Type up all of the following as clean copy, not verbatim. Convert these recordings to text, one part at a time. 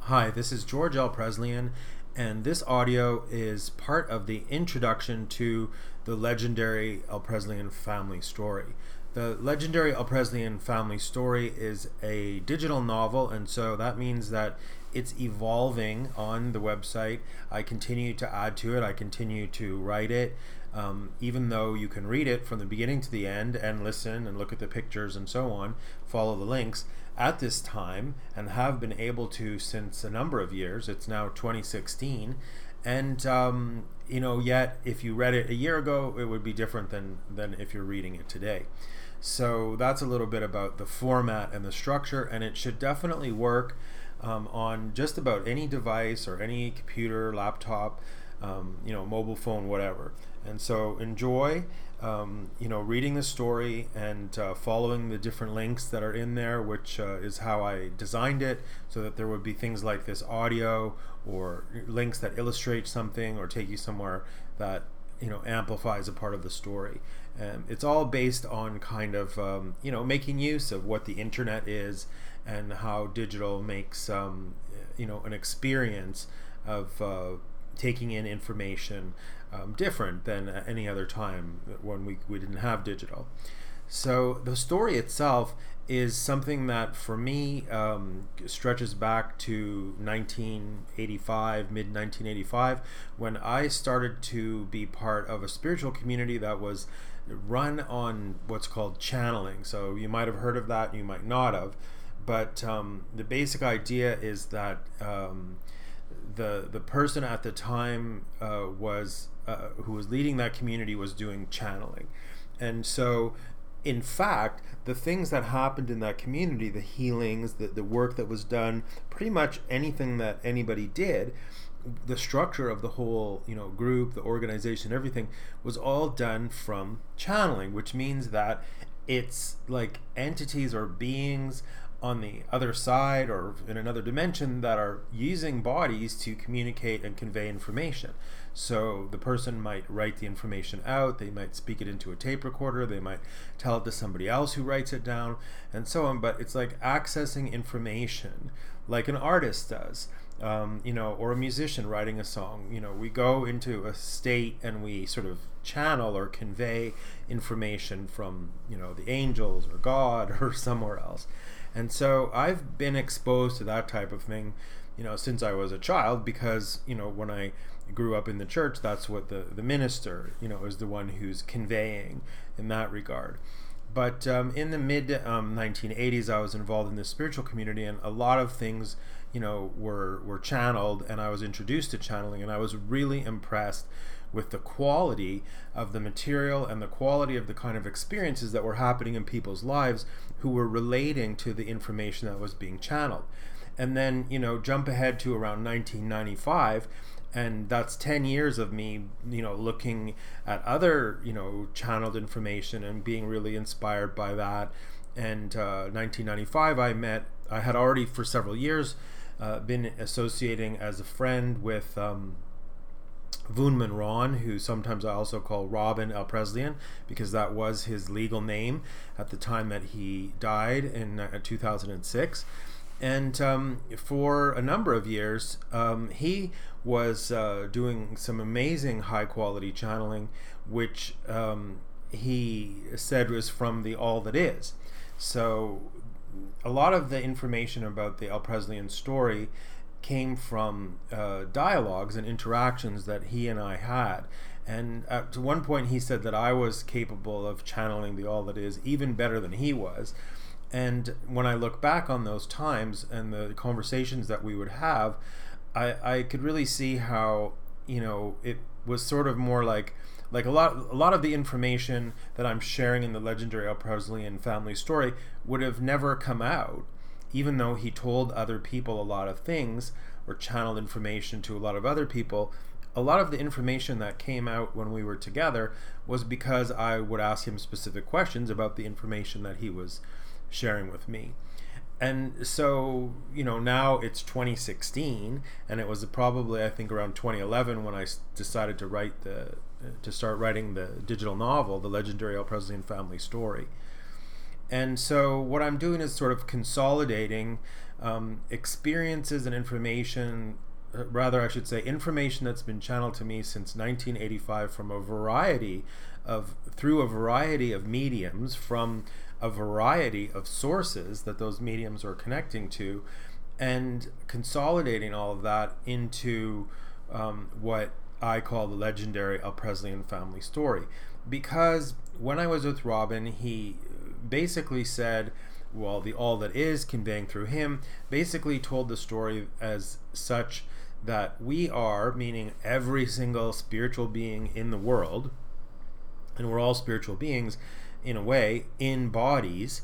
Hi, this is George L. Presleyan, and this audio is part of the introduction to the legendary El Presleyan family story. The legendary El Presleyan family story is a digital novel, and so that means that it's evolving on the website. I continue to add to it, I continue to write it. Even though you can read it from the beginning to the end and listen and look at the pictures and so on, follow the links at this time, and have been able to since a number of years. It's now 2016, and yet if you read it a year ago, it would be different than if you're reading it today. So that's a little bit about the format and the structure, and it should definitely work on just about any device or any computer, laptop, mobile phone, whatever. And so enjoy, reading the story and following the different links that are in there, which is how I designed it, so that there would be things like this audio or links that illustrate something or take you somewhere that amplifies a part of the story. And it's all based on kind of making use of what the internet is and how digital makes an experience of taking in information different than any other time when we didn't have digital. So the story itself is something that for me stretches back to 1985, mid 1985, when I started to be part of a spiritual community that was run on what's called channeling. So you might have heard of that, you might not have, but the basic idea is that the person at the time who was leading that community was doing channeling. And so in fact, the things that happened in that community, the healings, the work that was done, pretty much anything that anybody did, the structure of the whole group, the organization, everything was all done from channeling, which means that it's like entities or beings on the other side or in another dimension that are using bodies to communicate and convey information. So the person might write the information out, they might speak it into a tape recorder, they might tell it to somebody else who writes it down, and so on. But it's like accessing information like an artist does, or a musician writing a song. We go into a state and we sort of channel or convey information from the angels or God or somewhere else. And so I've been exposed to that type of thing, since I was a child, because, when I grew up in the church, that's what the minister, is the one who's conveying in that regard. But in the mid 1980s, I was involved in the spiritual community, and a lot of things, were channeled, and I was introduced to channeling, and I was really impressed with the quality of the material and the quality of the kind of experiences that were happening in people's lives who were relating to the information that was being channeled. And then, jump ahead to around 1995, and that's 10 years of me, looking at other, channeled information and being really inspired by that. And 1995, I had already for several years been associating as a friend with Voonman Ron, who sometimes I also call Robin El Presleyan, because that was his legal name at the time that he died in 2006. And for a number of years, he was doing some amazing high-quality channeling, which he said was from the All That Is. So a lot of the information about the El Presleyan story came from dialogues and interactions that he and I had. And at one point he said that I was capable of channeling the All That Is even better than he was. And when I look back on those times and the conversations that we would have, I could really see how, it was sort of more like a lot of the information that I'm sharing in the legendary El Presleyan family story would have never come out, even though he told other people a lot of things or channeled information to a lot of other people. A lot of the information that came out when we were together was because I would ask him specific questions about the information that he was sharing with me. And so, now it's 2016, and it was probably, I think, around 2011 when I decided to start writing the digital novel, The Legendary El Presleyan Family Story. And so what I'm doing is sort of consolidating experiences and information, rather I should say information that's been channeled to me since 1985 from through a variety of mediums, from a variety of sources that those mediums are connecting to, and consolidating all of that into what I call the legendary Alpreslian family story. Because when I was with Robin, he basically said, well, the all that is conveying through him, basically told the story as such that we are, meaning every single spiritual being in the world, and we're all spiritual beings in a way, in bodies,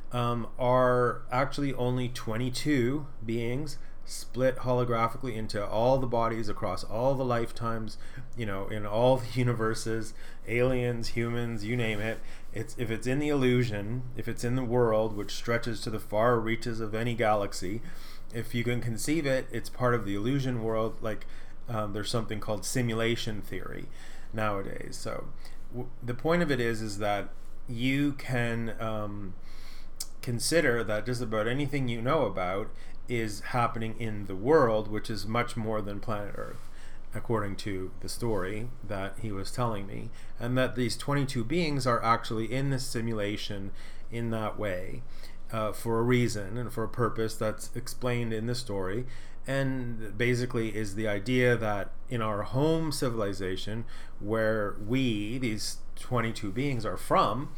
are actually only 22 beings split holographically into all the bodies across all the lifetimes, in all the universes, aliens, humans, you name it. If it's in the illusion, if it's in the world, which stretches to the far reaches of any galaxy, if you can conceive it, it's part of the illusion world. Like there's something called simulation theory nowadays. So the point of it is that you can consider that just about anything you know about is happening in the world, which is much more than planet Earth, according to the story that he was telling me, and that these 22 beings are actually in this simulation in that way for a reason and for a purpose that's explained in the story. And basically is the idea that in our home civilization, where these 22 beings are from,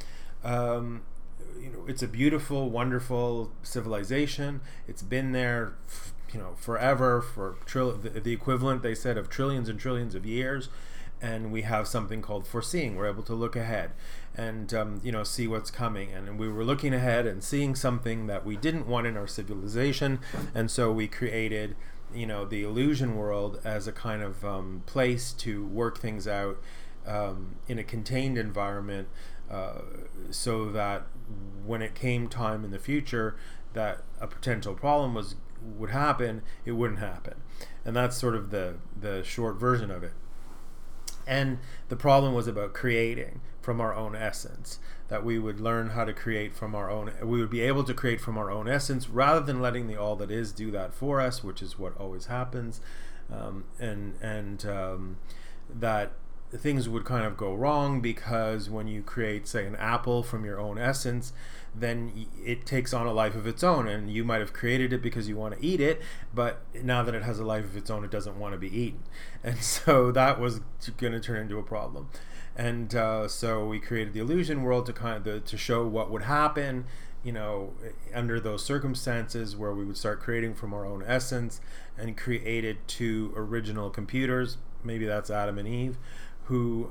it's a beautiful, wonderful civilization. It's been there, forever, for the equivalent, they said, of trillions and trillions of years. And we have something called foreseeing. We're able to look ahead and see what's coming. And we were looking ahead and seeing something that we didn't want in our civilization, and so we created, the illusion world as a kind of place to work things out in a contained environment, so that when it came time in the future that a potential problem would happen, it wouldn't happen. And that's sort of the short version of it. And the problem was about creating from our own essence, that we would learn how to create from we would be able to create from our own essence, rather than letting the all that is do that for us, which is what always happens. That things would kind of go wrong, because when you create, say, an apple from your own essence, then it takes on a life of its own, and you might have created it because you want to eat it, but now that it has a life of its own, it doesn't want to be eaten. And so that was going to turn into a problem. And so we created the illusion world to show what would happen, under those circumstances, where we would start creating from our own essence, and created two original computers. Maybe that's Adam and Eve, who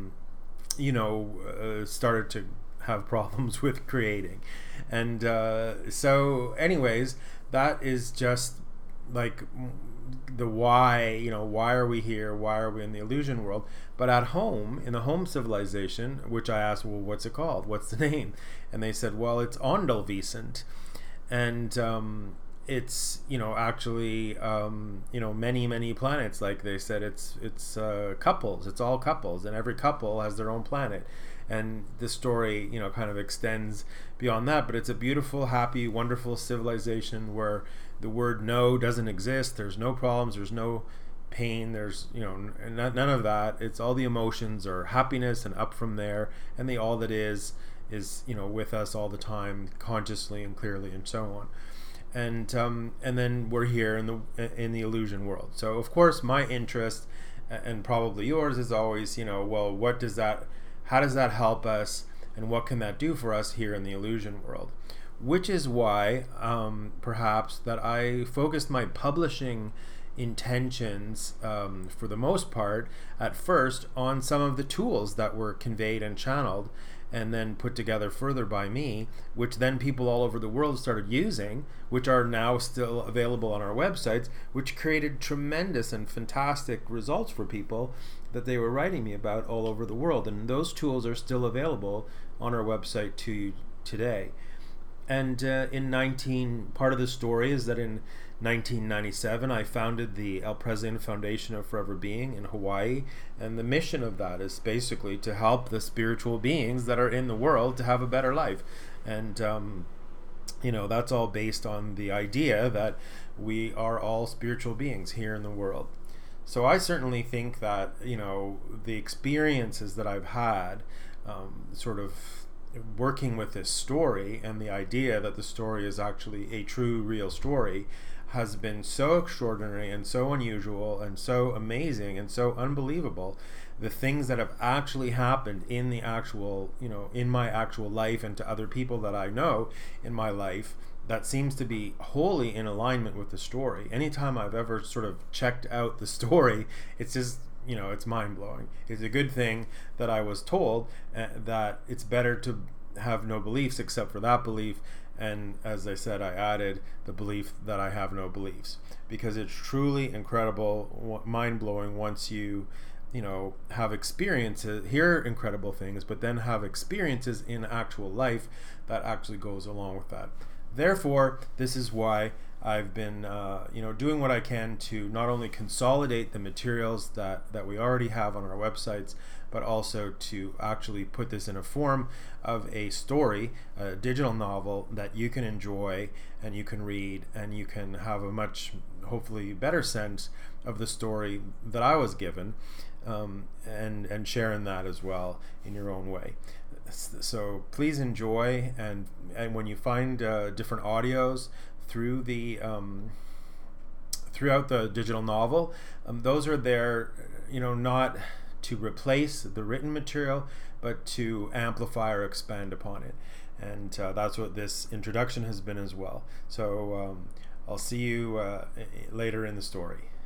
started to have problems with creating. And so anyways, that is just like the why. Why are we here? Why are we in the illusion world? But at home, in the home civilization, which I asked, well, what's it called? What's the name? And they said, well, it's Ondalvisent. And it's actually many planets. Like they said, it's couples. It's all couples, and every couple has their own planet. And the story kind of extends beyond that. But it's a beautiful, happy, wonderful civilization where the word no doesn't exist. There's no problems. There's no pain. There's none of that. It's all the emotions are happiness and up from there, and the all that is with us all the time, consciously and clearly, and so on. And then we're here in the illusion world. So of course my interest, and probably yours, is always well, how does that help us, and what can that do for us here in the illusion world? Which is why perhaps that I focused my publishing intentions for the most part at first on some of the tools that were conveyed and channeled and then put together further by me, which then people all over the world started using, which are now still available on our websites, which created tremendous and fantastic results for people that they were writing me about all over the world. And those tools are still available on our website to you today. And part of the story is that in 1997, I founded the Alpreslian Foundation of Forever Being in Hawaii, and the mission of that is basically to help the spiritual beings that are in the world to have a better life. And that's all based on the idea that we are all spiritual beings here in the world. So I certainly think that, the experiences that I've had, sort of working with this story, and the idea that the story is actually a true, real story, has been so extraordinary and so unusual and so amazing and so unbelievable. The things that have actually happened in the actual, in my actual life, and to other people that I know in my life, that seems to be wholly in alignment with the story. Anytime I've ever sort of checked out the story, it's just, it's mind-blowing. It's a good thing that I was told that it's better to have no beliefs except for that belief. And as I said, I added the belief that I have no beliefs, because it's truly incredible, mind-blowing once you have experiences, hear incredible things, but then have experiences in actual life that actually goes along with that. Therefore, this is why I've been, doing what I can to not only consolidate the materials that we already have on our websites, but also to actually put this in a form of a story, a digital novel that you can enjoy and you can read, and you can have a much, hopefully, better sense of the story that I was given, and share in that as well in your own way. So please enjoy, and when you find different audios through the throughout the digital novel, those are there, not to replace the written material, but to amplify or expand upon it. And that's what this introduction has been as well. So I'll see you later in the story.